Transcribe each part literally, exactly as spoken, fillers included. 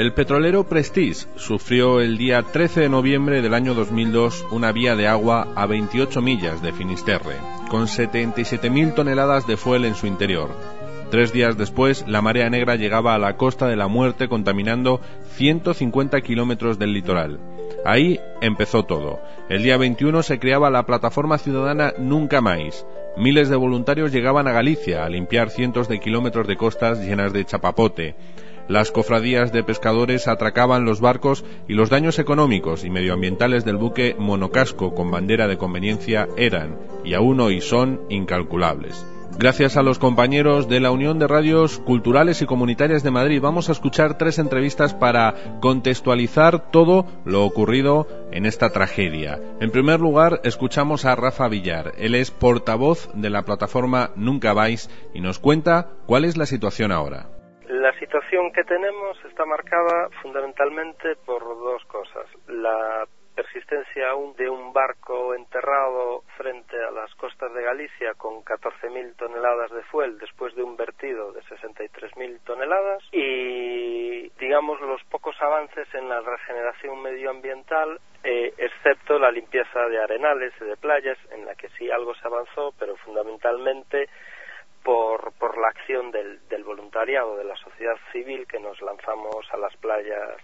El petrolero Prestige sufrió el día trece de noviembre del año dos mil dos una vía de agua a veintiocho millas de Finisterre, con setenta y siete mil toneladas de fuel en su interior. Tres días después, la marea negra llegaba a la Costa de la Muerte contaminando ciento cincuenta kilómetros del litoral. Ahí empezó todo. El día veintiuno se creaba la plataforma ciudadana Nunca Máis. Miles de voluntarios llegaban a Galicia a limpiar cientos de kilómetros de costas llenas de chapapote. Las cofradías de pescadores atracaban los barcos y los daños económicos y medioambientales del buque monocasco con bandera de conveniencia eran, y aún hoy son, incalculables. Gracias a los compañeros de la Unión de Radios Culturales y Comunitarias de Madrid, vamos a escuchar tres entrevistas para contextualizar todo lo ocurrido en esta tragedia. En primer lugar, escuchamos a Rafa Villar. Él es portavoz de la plataforma Nunca Máis y nos cuenta cuál es la situación ahora. La situación que tenemos está marcada fundamentalmente por dos cosas. La persistencia aún de un barco enterrado frente a las costas de Galicia con catorce mil toneladas de fuel después de un vertido de sesenta y tres mil toneladas y, digamos, los pocos avances en la regeneración medioambiental, eh, excepto la limpieza de arenales y de playas, en la que sí algo se avanzó, pero fundamentalmente por, por la acción del, del voluntariado, de la sociedad civil, que nos lanzamos a las playas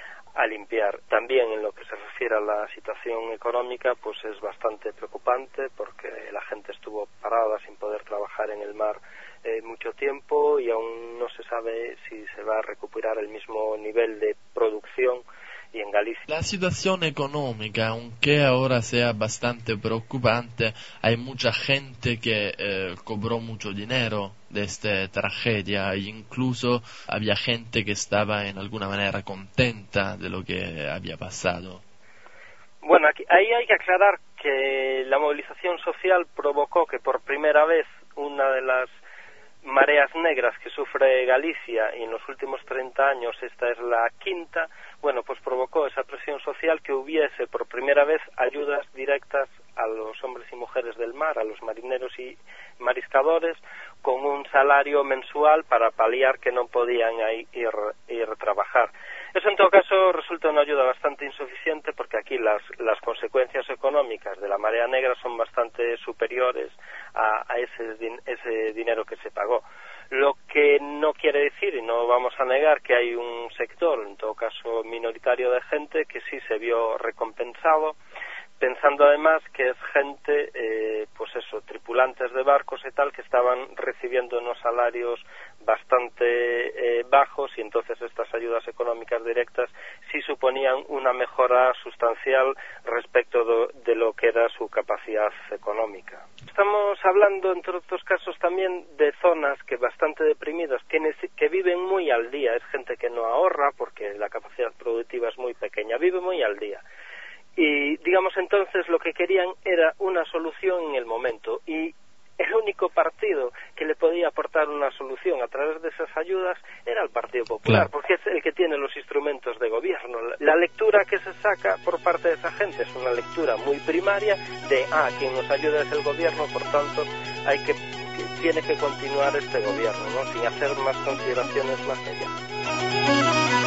a limpiar. También en lo que se refiere a la situación económica, pues es bastante preocupante porque la gente estuvo parada sin poder trabajar en el mar eh, mucho tiempo y aún no se sabe si se va a recuperar el mismo nivel de producción. Y en Galicia. La situación económica, aunque ahora sea bastante preocupante, hay mucha gente que eh, cobró mucho dinero de esta tragedia e incluso había gente que estaba en alguna manera contenta de lo que había pasado. Bueno, aquí, ahí hay que aclarar que la movilización social provocó que por primera vez una de las mareas negras que sufre Galicia, y en los últimos treinta años esta es la quinta, bueno, pues provocó esa presión social que hubiese por primera vez ayudas directas a los hombres y mujeres del mar, a los marineros y mariscadores, con un salario mensual para paliar que no podían ir, ir a trabajar. Eso en todo caso resulta una ayuda bastante insuficiente porque aquí las, las consecuencias económicas de la marea negra son bastante superiores a, a ese, ese dinero que se pagó. Lo que no quiere decir, y no vamos a negar, que hay un sector, en todo caso minoritario de gente, que sí se vio recompensado, pensando además que es gente, eh, pues eso, tripulantes de barcos y tal, que estaban recibiendo unos salarios bastante eh, bajos y entonces estas ayudas económicas directas sí suponían una mejora sustancial respecto de, de lo que era su capacidad económica. Estamos hablando, entre otros casos, también de zonas que bastante deprimidas, que, que viven muy al día. Es gente que no ahorra porque la capacidad productiva es muy pequeña, vive muy al día. Y, digamos, entonces lo que querían era una solución en el momento y el único partido que le podía aportar una solución a través de esas ayudas era el Partido Popular, claro, porque es el que tiene los instrumentos de gobierno. La lectura que se saca por parte de esa gente es una lectura muy primaria de, ah, quien nos ayuda es el gobierno, por tanto hay que, que tiene que continuar este gobierno, ¿no?, sin hacer más consideraciones más allá.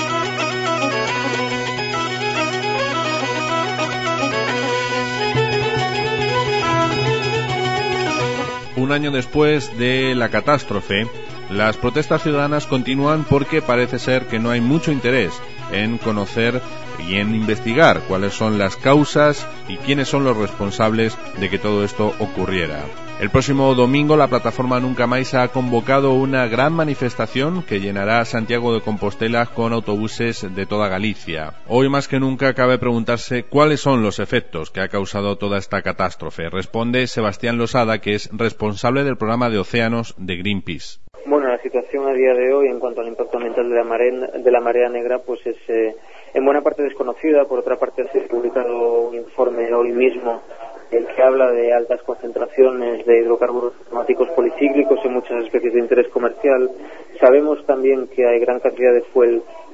Un año después de la catástrofe, las protestas ciudadanas continúan porque parece ser que no hay mucho interés en conocer y en investigar cuáles son las causas y quiénes son los responsables de que todo esto ocurriera. El próximo domingo la plataforma Nunca Máis ha convocado una gran manifestación que llenará Santiago de Compostela con autobuses de toda Galicia. Hoy más que nunca cabe preguntarse cuáles son los efectos que ha causado toda esta catástrofe. Responde Sebastián Losada, que es responsable del programa de océanos de Greenpeace. Bueno, la situación a día de hoy en cuanto al impacto ambiental de la marea, de la marea negra pues es eh, en buena parte desconocida. Por otra parte, se ha publicado un informe hoy mismo el que habla de altas concentraciones de hidrocarburos aromáticos policíclicos en muchas especies de interés comercial. Sabemos también que hay gran cantidad de fuel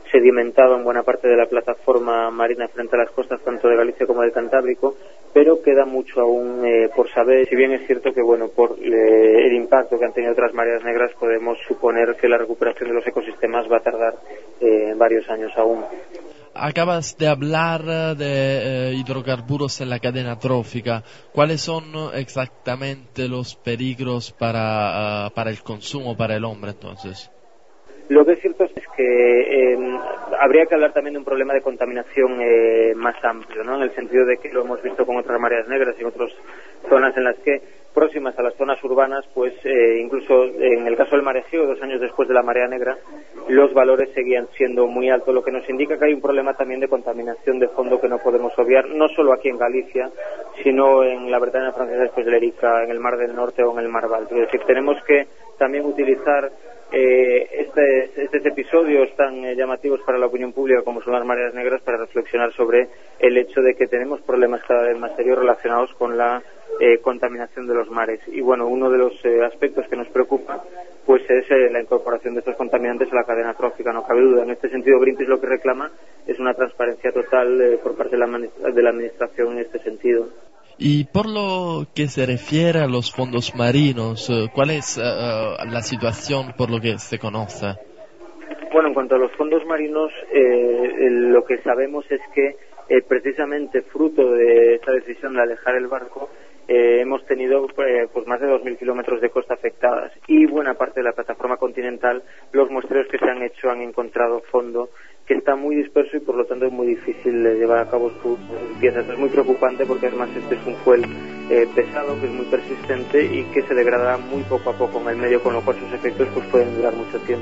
sedimentado en buena parte de la plataforma marina frente a las costas tanto de Galicia como del Cantábrico, pero queda mucho aún eh, por saber. Si bien es cierto que, bueno, por eh, el impacto que han tenido otras mareas negras, podemos suponer que la recuperación de los ecosistemas va a tardar eh, varios años aún. Acabas de hablar de eh, hidrocarburos en la cadena trófica. ¿Cuáles son exactamente los peligros para, uh, para el consumo, para el hombre, entonces? Lo que es cierto es que eh, habría que hablar también de un problema de contaminación eh, más amplio, ¿no? En el sentido de que lo hemos visto con otras mareas negras y otras zonas en las que, próximas a las zonas urbanas, pues eh, incluso en el caso del Mar Egeo, dos años después de la marea negra, los valores seguían siendo muy altos, lo que nos indica que hay un problema también de contaminación de fondo que no podemos obviar, no solo aquí en Galicia, sino en la Bretaña francesa después de Lérica, en el Mar del Norte o en el Mar Báltico. Es decir, tenemos que también utilizar Eh, estos, estos episodios tan eh, llamativos para la opinión pública como son las mareas negras para reflexionar sobre el hecho de que tenemos problemas cada vez más serios relacionados con la eh, contaminación de los mares. Y bueno, uno de los eh, aspectos que nos preocupa pues es eh, la incorporación de estos contaminantes a la cadena trófica, no cabe duda. En este sentido, Greenpeace lo que reclama es una transparencia total eh, por parte de la, de la administración en este sentido. Y por lo que se refiere a los fondos marinos, ¿cuál es uh, la situación por lo que se conoce? Bueno, en cuanto a los fondos marinos, eh, lo que sabemos es que eh, precisamente fruto de esta decisión de alejar el barco, eh, hemos tenido eh, pues más de dos mil kilómetros de costa afectadas y buena parte de la plataforma continental, los muestreos que se han hecho han encontrado fondo que está muy disperso y por lo tanto es muy difícil de llevar a cabo sus piezas. Es muy preocupante porque además este es un fuel eh, pesado, que es muy persistente y que se degrada muy poco a poco en el medio, con lo cual sus efectos pues pueden durar mucho tiempo.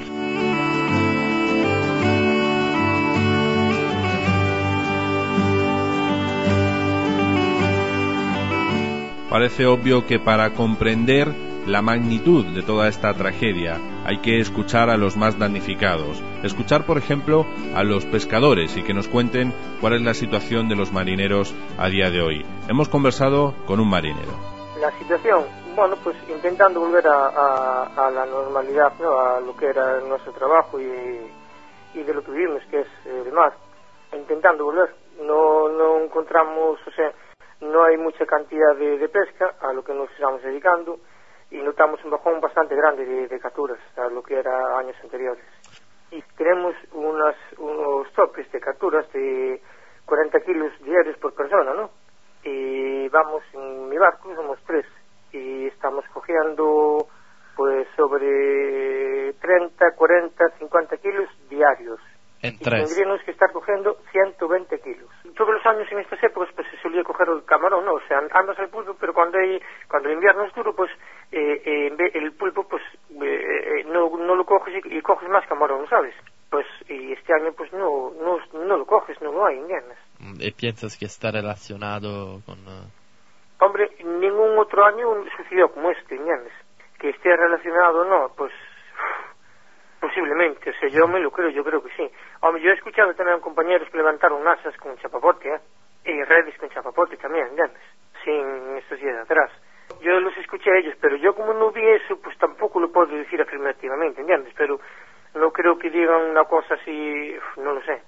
Parece obvio que para comprender la magnitud de toda esta tragedia hay que escuchar a los más damnificados, escuchar por ejemplo a los pescadores y que nos cuenten cuál es la situación de los marineros a día de hoy. Hemos conversado con un marinero. La situación, bueno, pues intentando volver a, a, a la normalidad, ¿no? A lo que era nuestro trabajo y, y de lo que vivimos, que es el mar, intentando volver. No, no encontramos, o sea, no hay mucha cantidad de, de pesca a lo que nos estamos dedicando y notamos un bajón bastante grande de, de capturas a lo que era años anteriores. Y tenemos unas, unos topes de capturas de cuarenta kilos diarios por persona, ¿no? Y vamos en mi barco, somos tres, y estamos cogiendo pues sobre treinta, cuarenta, cincuenta kilos diarios. En tres. Y tendríamos que estar cogiendo ciento veinte kilos. Todos los años en estas épocas pues se solía coger el camarón, ¿no? O sea, andas al pulpo, pero cuando hay, cuando el invierno es duro, pues eh, eh, el pulpo pues eh, no, no lo coges y, y coges más camarón, ¿sabes? Pues y este año pues no, no, no lo coges, no lo hay, ¿entiendes? ¿Y piensas que está relacionado con...? Uh... Hombre, ningún otro año sucedió como este, ¿entiendes? Que esté relacionado o no, pues... Posiblemente, o sea, yo me lo creo, yo creo que sí. Hombre, yo he escuchado también compañeros que levantaron asas con chapapote, ¿eh? Y redes con chapapote también, ¿entiendes? Sí, en estos días atrás. Yo los escuché a ellos, pero yo como no vi eso, pues tampoco lo puedo decir afirmativamente, ¿entiendes? Pero no creo que digan una cosa así, no lo sé.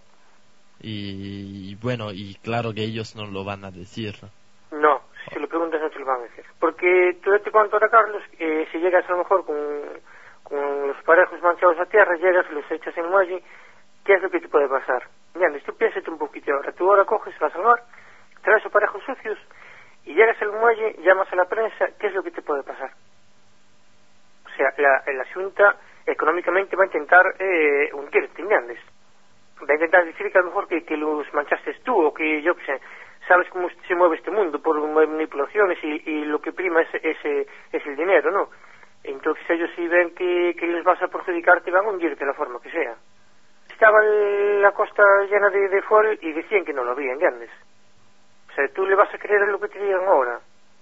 Y bueno, y claro que ellos no lo van a decir. No, si se lo preguntas no te lo van a decir. Porque tú te cuento ahora, Carlos, eh, si llegas a lo mejor con... con los parejos manchados a tierra, llegas, los echas en muelle, ¿qué es lo que te puede pasar? ¿Entiendes? Tú piénsate un poquito ahora. Tú ahora coges, vas al mar, traes los parejos sucios y llegas al muelle, llamas a la prensa, ¿qué es lo que te puede pasar? O sea, la, la Junta económicamente va a intentar eh, hundirte, ¿entiendes? Va a intentar decir que a lo mejor que, que los manchaste tú o que yo qué sé, sabes cómo se mueve este mundo por manipulaciones y, y lo que prima es, es, es el dinero, ¿no? Entonces ellos si ven que, que les vas a perjudicar te van a hundirte de la forma que sea. Estaba la costa llena de, de fuel y decían que no lo había, ¿entiendes? O sea, tú le vas a creer lo que te digan ahora.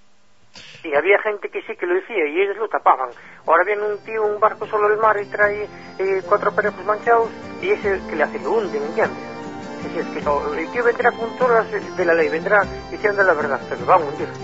Y había gente que sí que lo decía y ellos lo tapaban. Ahora viene un tío, un barco solo del mar y trae eh, cuatro parejos manchados y ese que le hace lo hunden, ¿entiendes? Es decir, es que no, el tío vendrá con todas las de la ley, vendrá diciendo la verdad, pero lo van a hundir.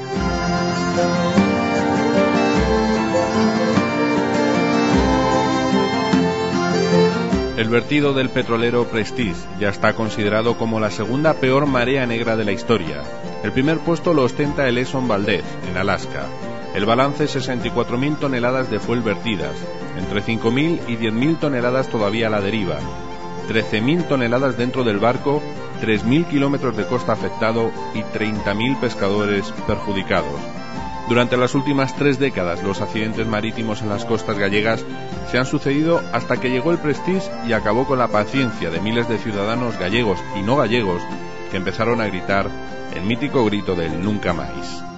El vertido del petrolero Prestige ya está considerado como la segunda peor marea negra de la historia. El primer puesto lo ostenta el Exxon Valdez, en Alaska. El balance es sesenta y cuatro mil toneladas de fuel vertidas, entre cinco mil y diez mil toneladas todavía a la deriva, trece mil toneladas dentro del barco, tres mil kilómetros de costa afectado y treinta mil pescadores perjudicados. Durante las últimas tres décadas, los accidentes marítimos en las costas gallegas se han sucedido hasta que llegó el Prestige y acabó con la paciencia de miles de ciudadanos gallegos y no gallegos que empezaron a gritar el mítico grito del nunca más.